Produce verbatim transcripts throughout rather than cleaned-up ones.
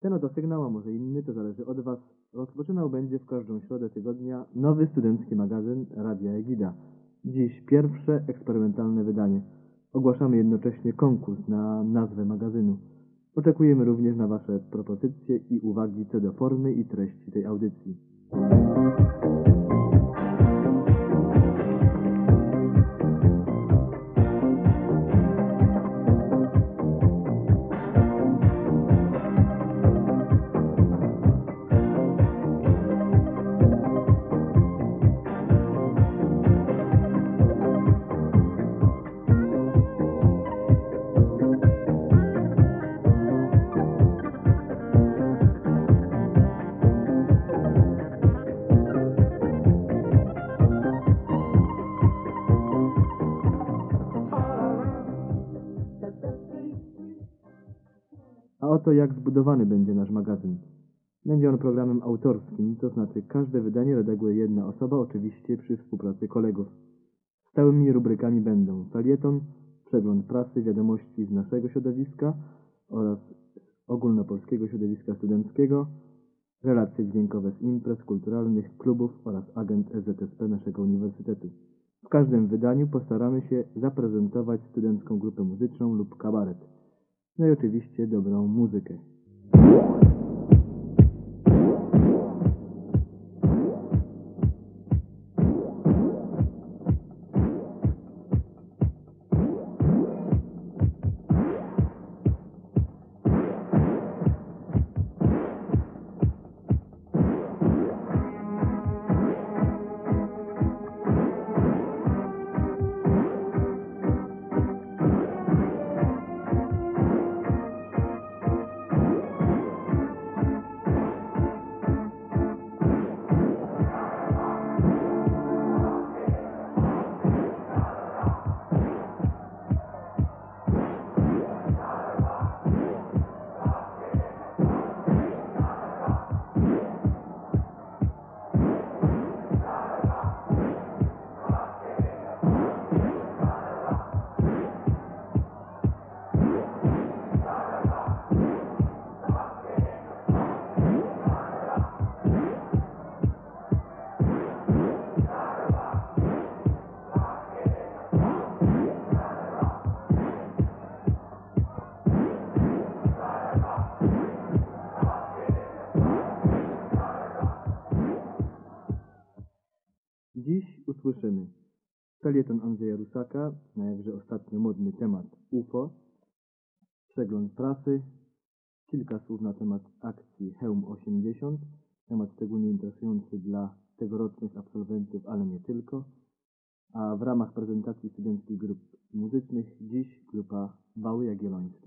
Ten oto sygnał, a może inny, to zależy od Was, rozpoczynał będzie w każdą środę tygodnia nowy studencki magazyn Radia Egida. Dziś pierwsze eksperymentalne wydanie. Ogłaszamy jednocześnie konkurs na nazwę magazynu. Oczekujemy również na Wasze propozycje i uwagi co do formy i treści tej audycji. A oto jak zbudowany będzie nasz magazyn. Będzie on programem autorskim, to znaczy każde wydanie redaguje jedna osoba, oczywiście przy współpracy kolegów. Stałymi rubrykami będą felieton, przegląd prasy, wiadomości z naszego środowiska oraz ogólnopolskiego środowiska studenckiego, relacje dźwiękowe z imprez kulturalnych, klubów oraz agent S Z S P naszego uniwersytetu. W każdym wydaniu postaramy się zaprezentować studencką grupę muzyczną lub kabaret. No i oczywiście dobrą muzykę. Dziś usłyszymy felieton Andrzeja Rusaka na jakże ostatnio modny temat U F O, przegląd prasy, kilka słów na temat akcji Hełm osiemdziesiąt, temat szczególnie interesujący dla tegorocznych absolwentów, ale nie tylko, a w ramach prezentacji studenckich grup muzycznych dziś grupa Wały Jagiellońskie.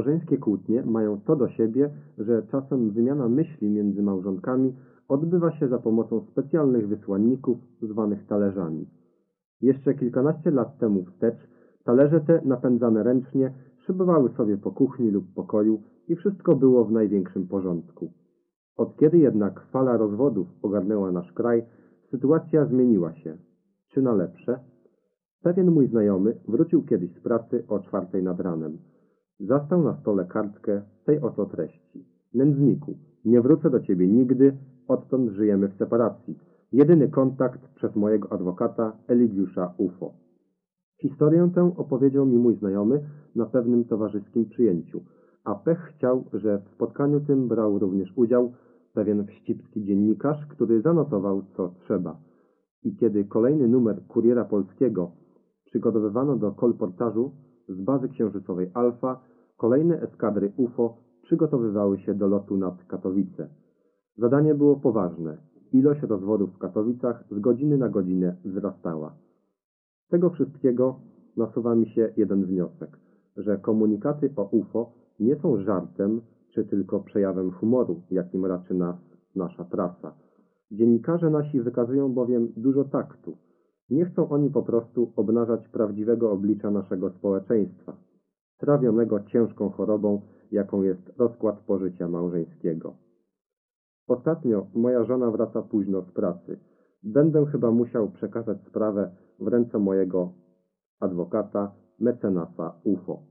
Małżeńskie kłótnie mają to do siebie, że czasem wymiana myśli między małżonkami odbywa się za pomocą specjalnych wysłanników zwanych talerzami. Jeszcze kilkanaście lat temu wstecz talerze te, napędzane ręcznie, szybowały sobie po kuchni lub pokoju i wszystko było w największym porządku. Od kiedy jednak fala rozwodów ogarnęła nasz kraj, sytuacja zmieniła się. Czy na lepsze? Pewien mój znajomy wrócił kiedyś z pracy o czwartej nad ranem. Zastał na stole kartkę tej oto treści. Nędzniku, nie wrócę do ciebie nigdy, odtąd żyjemy w separacji. Jedyny kontakt przez mojego adwokata Eligiusza U F O. Historię tę opowiedział mi mój znajomy na pewnym towarzyskim przyjęciu, a pech chciał, że w spotkaniu tym brał również udział pewien wścibski dziennikarz, który zanotował co trzeba. I kiedy kolejny numer Kuriera Polskiego przygotowywano do kolportażu z bazy księżycowej Alfa, kolejne eskadry U F O przygotowywały się do lotu nad Katowice. Zadanie było poważne. Ilość rozwodów w Katowicach z godziny na godzinę wzrastała. Z tego wszystkiego nasuwa mi się jeden wniosek, że komunikaty o U F O nie są żartem czy tylko przejawem humoru, jakim raczy nas nasza prasa. Dziennikarze nasi wykazują bowiem dużo taktu. Nie chcą oni po prostu obnażać prawdziwego oblicza naszego społeczeństwa, trawionego ciężką chorobą, jaką jest rozkład pożycia małżeńskiego. Ostatnio moja żona wraca późno z pracy. Będę chyba musiał przekazać sprawę w ręce mojego adwokata, mecenasa U F O.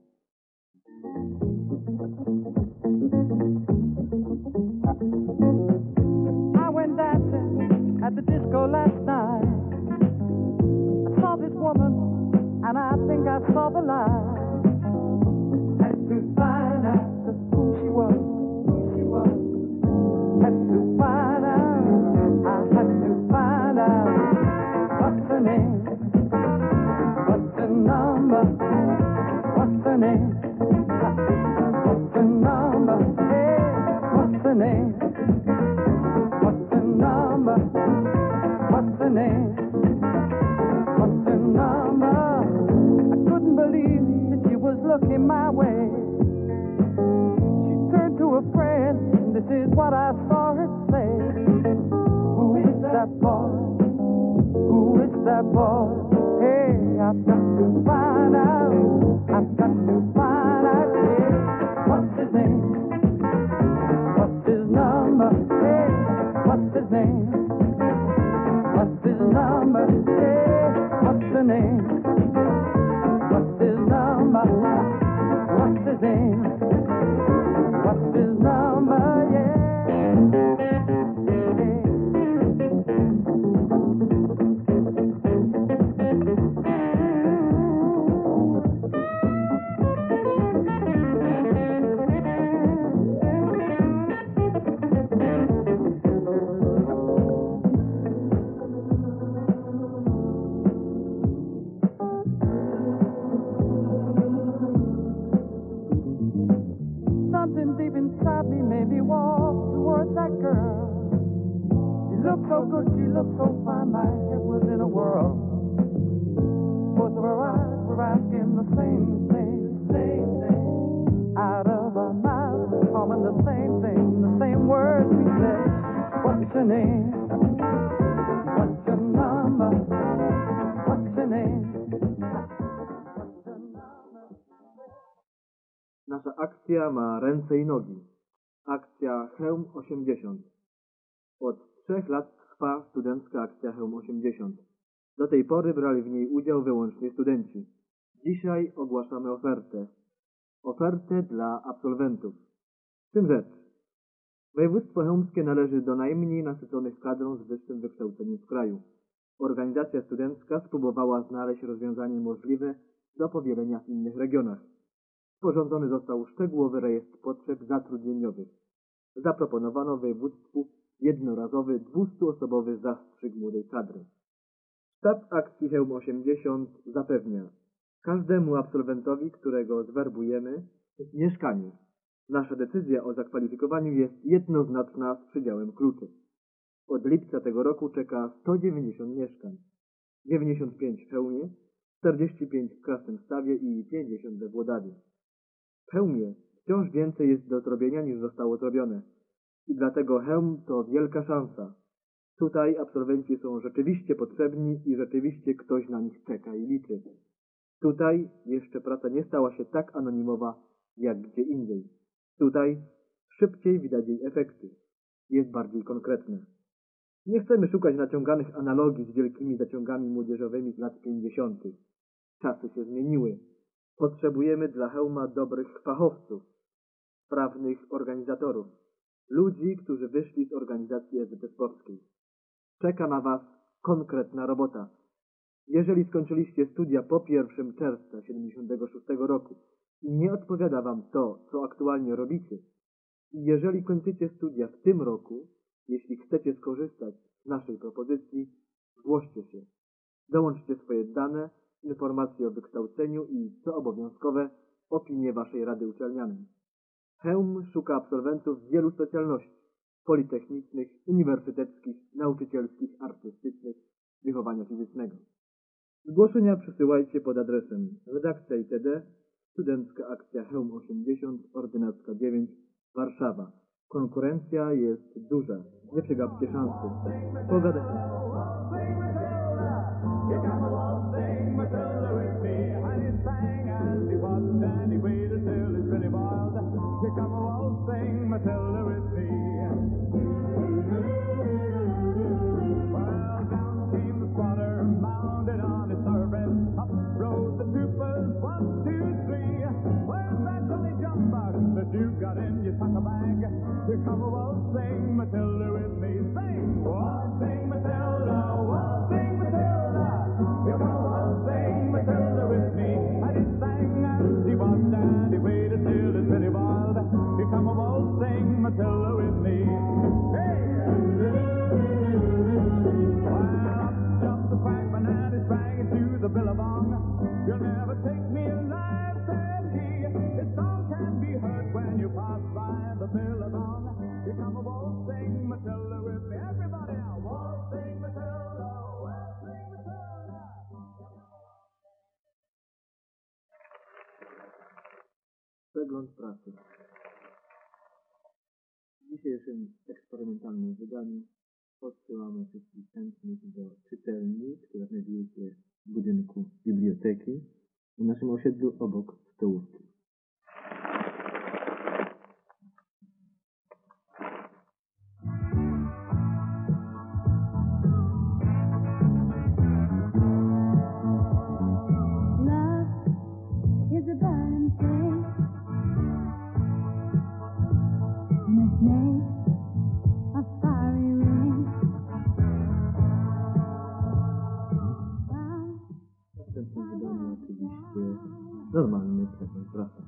I went dancing at the disco last night. I saw this woman and I think I saw the light. Had to find out who she was, who she was. Had to find out, I had to find out what's her name, what's her number, what's her name, what's her number, hey, what's her name, what's her number, what's her name, what's her number. I couldn't believe that she was looking my way. She turned to a friend. This is what I saw her say. Who is that boy? Who is that boy? Hey, I've got to find out. I've got to find out. Hey, what's his name? What's his number? Hey, what's his name? What's his number? Hey, what's the name? What's his number? What's his name? What's his number? Something deep inside me made me walk towards that girl. She looked so good, she looked so fine, my head was in a whirl. Both of her eyes were asking the same thing, same thing. Out of her mouth, humming the same thing, the same words we said. What's your name? What's your number? What's your name? What's your number? Nasza akcja ma ręce i nogi. Akcja Chełm osiemdziesiąt. Od trzech lat trwa studencka akcja Chełm osiemdziesiąt. Do tej pory brali w niej udział wyłącznie studenci. Dzisiaj ogłaszamy ofertę. Ofertę dla absolwentów. W czym rzecz? Województwo chełmskie należy do najmniej nasyconych kadrą z wyższym wykształceniem w kraju. Organizacja studencka spróbowała znaleźć rozwiązanie możliwe do powielenia w innych regionach. Sporządzony został szczegółowy rejestr potrzeb zatrudnieniowych. Zaproponowano województwu jednorazowy dwustuosobowy zastrzyk młodej kadry. Sztab akcji Chełm osiemdziesiąt zapewnia każdemu absolwentowi, którego zwerbujemy, mieszkanie. Nasza decyzja o zakwalifikowaniu jest jednoznaczna z przydziałem kluczy. Od lipca tego roku czeka sto dziewięćdziesiąt mieszkań. dziewięćdziesiąt pięć w Chełmie, czterdzieści pięć w Krasnym Stawie i pięćdziesiąt we Włodawie. W Chełmie Wciąż więcej jest do zrobienia niż zostało zrobione. I dlatego Chełm to wielka szansa. Tutaj absolwenci są rzeczywiście potrzebni i rzeczywiście ktoś na nich czeka i liczy. Tutaj jeszcze praca nie stała się tak anonimowa jak gdzie indziej. Tutaj szybciej widać jej efekty. Jest bardziej konkretne. Nie chcemy szukać naciąganych analogii z wielkimi zaciągami młodzieżowymi z lat pięćdziesiątych. Czasy się zmieniły. Potrzebujemy dla Chełma dobrych fachowców, sprawnych organizatorów, ludzi, którzy wyszli z organizacji S Z P Sportskiej. Czeka na Was konkretna robota. Jeżeli skończyliście studia po pierwszego czerwca siedemdziesiątego szóstego roku i nie odpowiada Wam to, co aktualnie robicie, i jeżeli kończycie studia w tym roku, jeśli chcecie skorzystać z naszej propozycji, zgłoście się. Dołączcie swoje dane, informacje o wykształceniu i, co obowiązkowe, opinię Waszej Rady Uczelnianej. Chełm szuka absolwentów z wielu specjalności: politechnicznych, uniwersyteckich, nauczycielskich, artystycznych, wychowania fizycznego. Zgłoszenia przysyłajcie pod adresem redakcja itd. Studencka Akcja Chełm osiemdziesiąt, Ordynacka dziewięć, Warszawa. Konkurencja jest duża. Nie przegapcie szansy. Pogadajmy. You got in your tucker bag. Here come a waltzing Matilda with me. Sing, waltzing Matilda, waltzing Matilda. Here come a waltzing Matilda with me. And he sang and he waltzed and he waited till his belly boiled. Here come a waltzing Matilda with me. Hey! Well, up jumped the swagman and he sprang into the billabong. You'll never take me alive, said he. His song can be heard when you pass by the billabong. Here come a waltzing Matilda with me. Everybody now, waltzing Matilda, waltzing Matilda. Przegląd pracy. W dzisiejszym eksperymentalnym wydaniu podsyłamy wszystkich chętnych do czytelni, która znajduje się w budynku biblioteki w naszym osiedlu obok stołówki. Normalny przegląd pracy.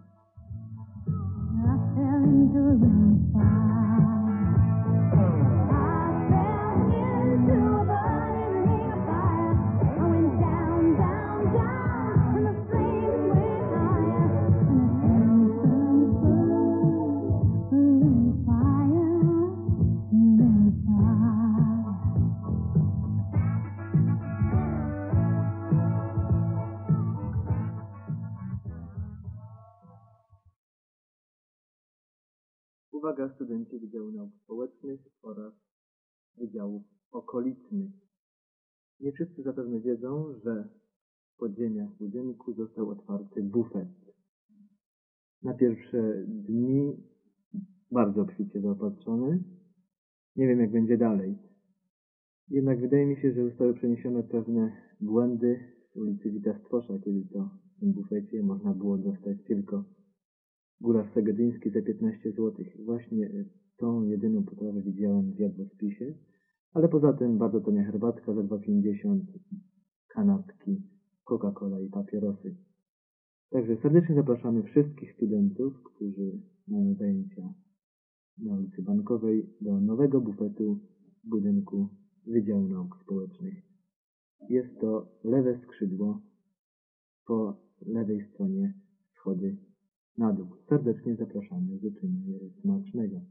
Uwaga, studenci Wydziału Nauk Społecznych oraz Wydziałów Okolicznych. Nie wszyscy zapewne wiedzą, że w podziemiach budynku został otwarty bufet. Na pierwsze dni bardzo obficie zaopatrzony. Nie wiem, jak będzie dalej. Jednak wydaje mi się, że zostały przeniesione pewne błędy z ulicy Wita Stwosza, kiedy to w tym bufecie można było dostać tylko gulasz segedyński za piętnaście złotych. Właśnie tą jedyną potrawę widziałem w jadłospisie, ale poza tym bardzo tania herbatka za dwa pięćdziesiąt, kanapki, Coca-Cola i papierosy. Także serdecznie zapraszamy wszystkich studentów, którzy mają zajęcia na ulicy Bankowej, do nowego bufetu w budynku Wydziału Nauk Społecznych. Jest to lewe skrzydło, po lewej stronie schody na dół. Serdecznie zapraszamy, życzymy smacznego.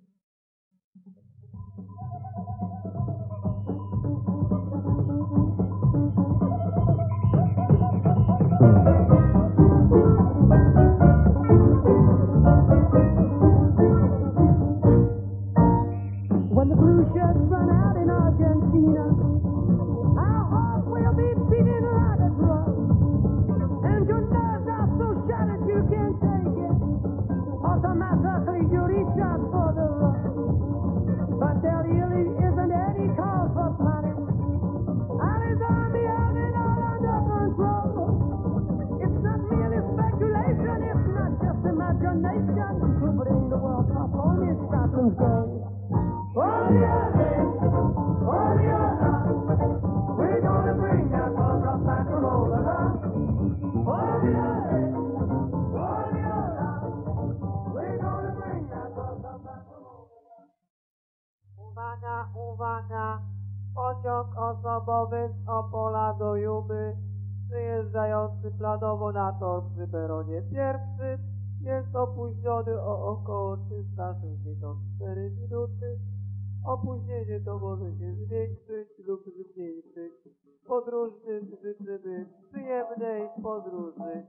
say. Oh yeah, oh yeah, we're gonna bring that bug up back from over there. Oh yeah, oh yeah, we're gonna bring that bug up back from over there. Uwaga, uwaga, pociąg osobowy z Opola do Jumy, przyjeżdżający planowo na tor przy peronie pierwszym, jest opóźniony o około trzysta sześćdziesiąt cztery minuty. Opóźnienie to może się zwiększyć lub zmniejszyć. Podróżnym życzymy przyjemnej podróży.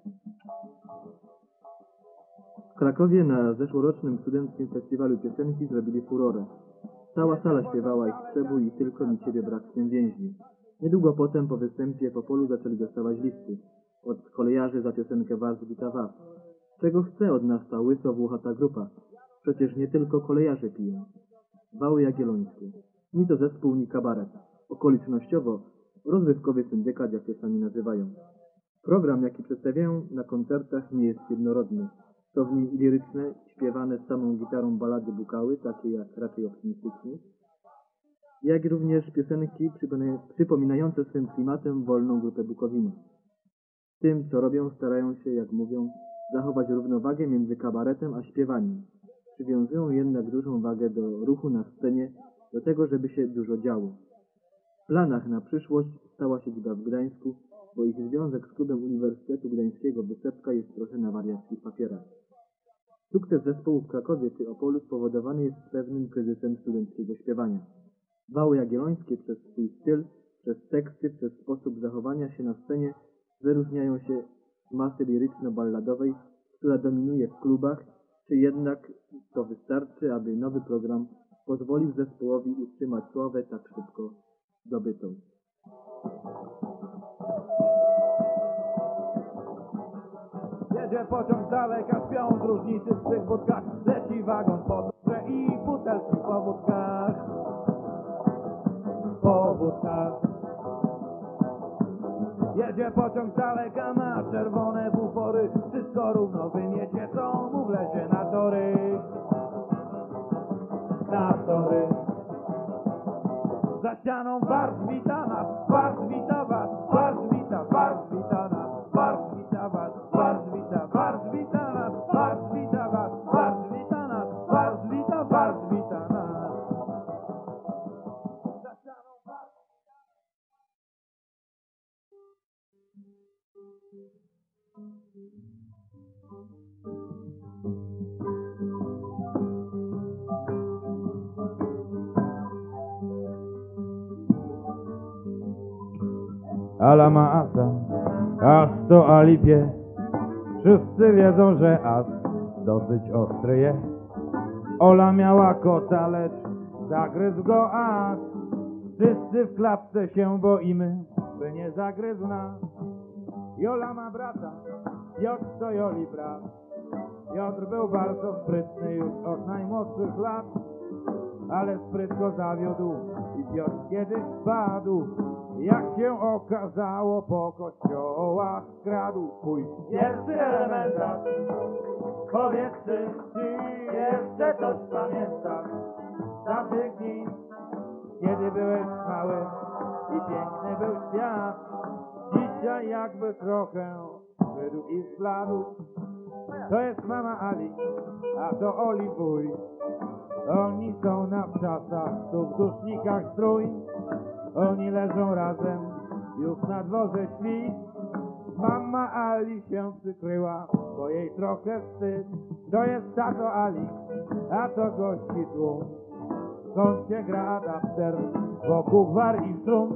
W Krakowie na zeszłorocznym studenckim festiwalu piosenki zrobili furorę. Cała sala śpiewała ich przebój i tylko mi ciebie brak w tym więźni. Niedługo potem po występie w Opolu zaczęli dostawać listy. Od kolejarzy za piosenkę Was wita Was. Czego chce od nas ta łyso-włochata grupa? Przecież nie tylko kolejarze piją. Wały Jagiellońskie. Ni to zespół, ni kabaret. Okolicznościowo rozrywkowy syndykat, jak się sami nazywają. Program, jaki przedstawiają na koncertach, nie jest jednorodny. Są w nim liryczne, śpiewane z samą gitarą balady bukały, takie jak raczej optymistyczne, jak również piosenki przypominające swym klimatem wolną grupę Bukowiny. W tym, co robią, starają się, jak mówią, zachować równowagę między kabaretem a śpiewaniem. Przywiązują jednak dużą wagę do ruchu na scenie, do tego, żeby się dużo działo. W planach na przyszłość stała siedziba w Gdańsku, bo ich związek z klubem Uniwersytetu Gdańskiego Wysepka jest trochę na wariackich papierach. Sukces zespołu w Krakowie czy Opolu spowodowany jest pewnym kryzysem studenckiego śpiewania. Wały Jagiellońskie przez swój styl, przez teksty, przez sposób zachowania się na scenie wyróżniają się z masy liryczno-balladowej, która dominuje w klubach, czy jednak to wystarczy, aby nowy program pozwolił zespołowi utrzymać sławę tak szybko zdobytą. Jedzie pociąg z daleka, śpią dróżnicy w swych budkach. Leci wagon po drodze i butelki po wódkach. Po wódkach. Jedzie pociąg z daleka, ma czerwone bufory. Wszystko równo wymiecie, co mu wlezie na tory. Na tory. Za ścianą Bart wita nas, Bart wita was, Bart wita, Bart wita nas, Bart wita was, Bart wita, Bart wita nas, Bart wita was, Bart wita nas, Bart wita, Bart wita nas. Za ścianą Bart. Ala ma asa, aż to alipie. Wszyscy wiedzą, że as dosyć ostry jest. Ola miała kota, lecz zagryzł go as. Wszyscy w klatce się boimy, by nie zagryzł nas. Jola ma brata, Piotr to Joli brat. Piotr był bardzo sprytny już od najmłodszych lat, ale spryt go zawiódł i Piotr kiedyś spadł. Jak się okazało, po kościołach kradł. Twój pierwszy elementarz, powiedz ty, czy jeszcze coś pamiętasz z tamtych dni, kiedy byłeś mały i piękny był świat. Dzisiaj jakby trochę szedł i zbladł. To jest mama Ali, a to Oli wuj. Oni są na wczasach, tu w dusznikach strój. Oni leżą razem, już na dworze śpi. Mama Ali się przykryła, bo jej trochę wstyd. To jest tato Ali, a to gości tłum. W kącie gra adapter, wokół gwar i szum.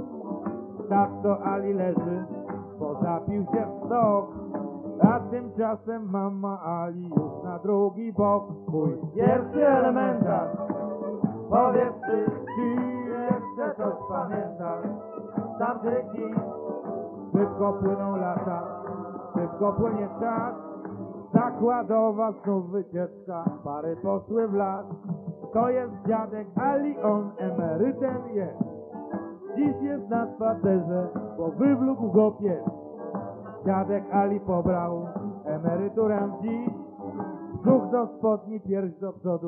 Tato Ali leży, bo zapił się w stok. A tymczasem mama Ali już na drugi bok. Mój pierwszy elementarz, powiedz ty, czy jeszcze coś pamiętasz z tamtych dni. Szybko płyną lata, szybko płynie czas. Zakładowa znów wycieczka, pary poszły w las. To jest dziadek Ali, on emerytem jest. Dziś jest na spacerze, bo wywlókł go pies. Dziadek Ali pobrał emeryturę dziś. Brzuch do spodni, pierś do przodu,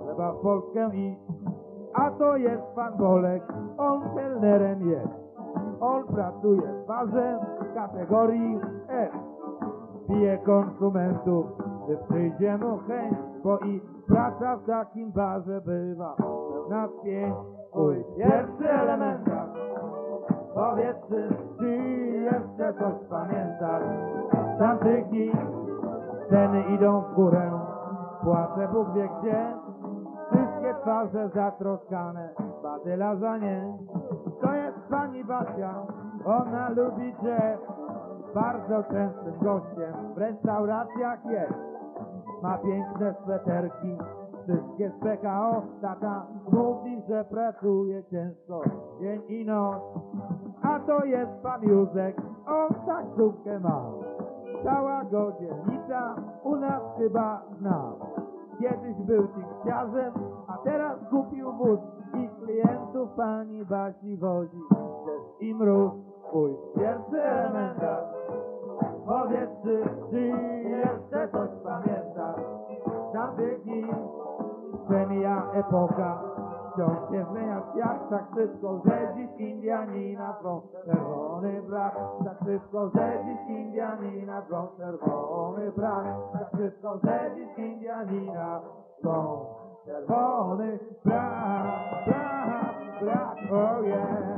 trzeba w Polskę iść. A to jest pan Bolek, on kelnerem jest. On pracuje w barze w kategorii F. Bije konsumentów, gdy przyjdzie mu chęć, bo i praca w takim barze bywa pełna pięć. Mój pierwszy elementarz, powiedz, czy jeszcze coś pamiętasz? Z tamtych dni ceny idą w górę, płacze Bóg wie gdzie. Wszystkie twarze zatroskane, badyla za nie. To jest pani Basia, ona lubi jazz. Bardzo częstym gościem w restauracjach jest. Ma piękne sweterki, wszystkie z P K O. Tata mówi, że pracuje ciężko dzień i noc. A to jest pan Józek, on taksówkę ma. Cała go dzielnica u nas chyba zna. Kiedyś był tiksiarzem, a teraz kupił wóz i klientów pani Basi wozi. Też i mróz, mój pierwszy elementarz. Powiedz, czy, czy jeszcze coś pamiętasz? Tamtych dni przemija epoka, wciąż się zmienia świat tak szybko, że dziś Indianina zwą czerwony brak. Tak szybko, że dziś Indianina zwą czerwony brak. Tak szybko, że dziś Indianina zwą czerwony brak, brak, brak, oh yeah.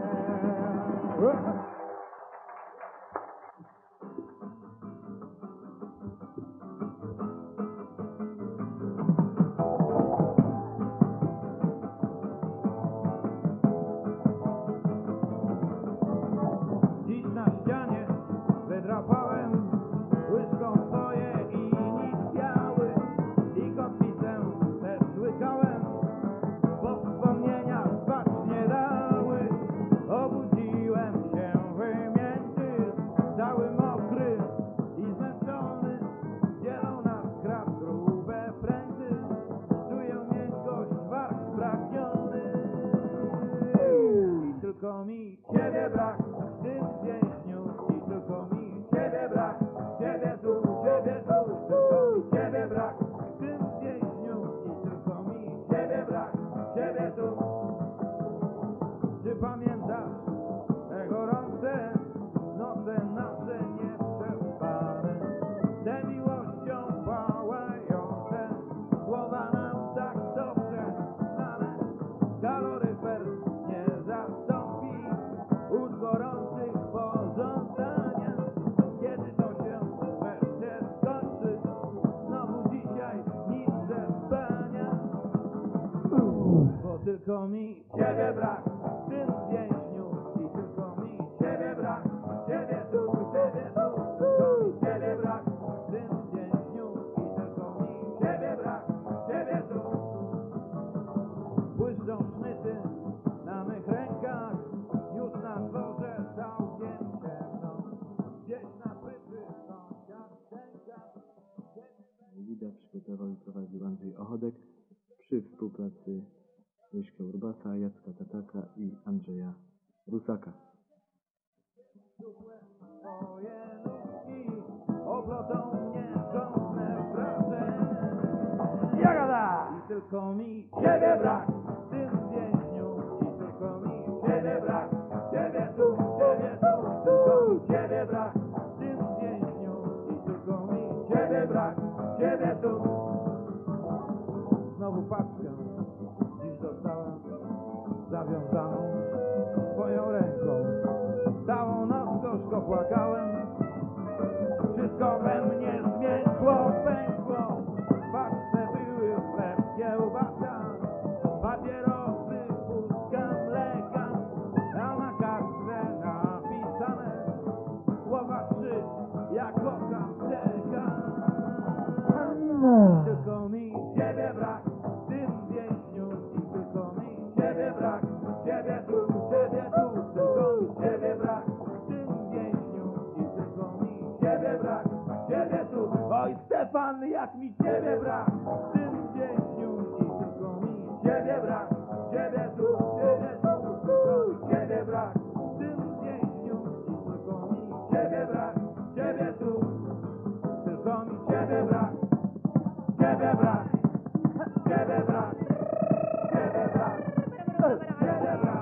Dziś na ścianie wydrapałem łyżką swoje inicjały i kotwicę też łykałem, bo wspomnienia spać nie dały. Obudziłem się wymięty, cały mokry i zmęczony. Dzielą nas krat grube pręty, czuję miękkość warg spragniony. I tylko mi ciebie brak w tym więźniu, i tylko mi ciebie brak, ciebie tu, ciebie tu, tylko mi ciebie brak w tym więźniu, i tylko mi ciebie brak, ciebie tu. Czy pamiętasz te gorące noce nasze nieprzespane, te miłością pałające słowa nam tak dobrze znane? Kaloryfer nie zastąpi ud gorących pożądania. Kiedy to się wreszcie skończy? Znowu dzisiaj nic ze spania. Bo tylko mi ciebie brak w tym więźniu, i tylko mi ciebie brak, ciebie tu, ciebie tu, tylko mi ciebie brak w tym więźniu, i tylko mi ciebie brak, ciebie tu. Błyszczą sznyty na mych rękach, już na dworze całkiem ciemno. Gdzieś na pryczy sąsiad szczęka. Wideo przygotował i prowadził Andrzej Ochodek przy współpracy Ryśka Urbasa, Jacka Tataka i Andrzeja Rusaka. Twoje nóżki oplotą mnie żądne wrażenia. Jagada! I tylko mi ciebie brak w tym więźniu, i tylko mi ciebie brak, ciebie tu, ciebie tu, tylko mi ciebie brak w tym więźniu, i tylko mi ciebie brak, ciebie tu. Znowu paczkę dziś dostałem zawiązaną twoją ręką. Całą noc gorzko płakałem, wszystko we mnie zmiękło, pękło. W paczce były chleb, kiełbasa, papierosy, puszka mleka, a na kartce napisane słowa trzy, ja kocham czeka. Tylko mi ciebie brak w tym więźniu, i tylko mi ciebie brak, ciebie tu, ciebie tu, tylko mi ciebie brak w tym więźniu, i tylko mi ciebie brak, ciebie tu. Oj Stefan, jak mi ciebie brak w tym więźniu, i tylko mi ciebie brak, ciebie tu, ciebie tu, tylko mi ciebie brak w tym więźniu, i tylko mi ciebie brak, ciebie tu, tylko mi ciebie brak, ciebie brak, ciebie brak. Jeden raz.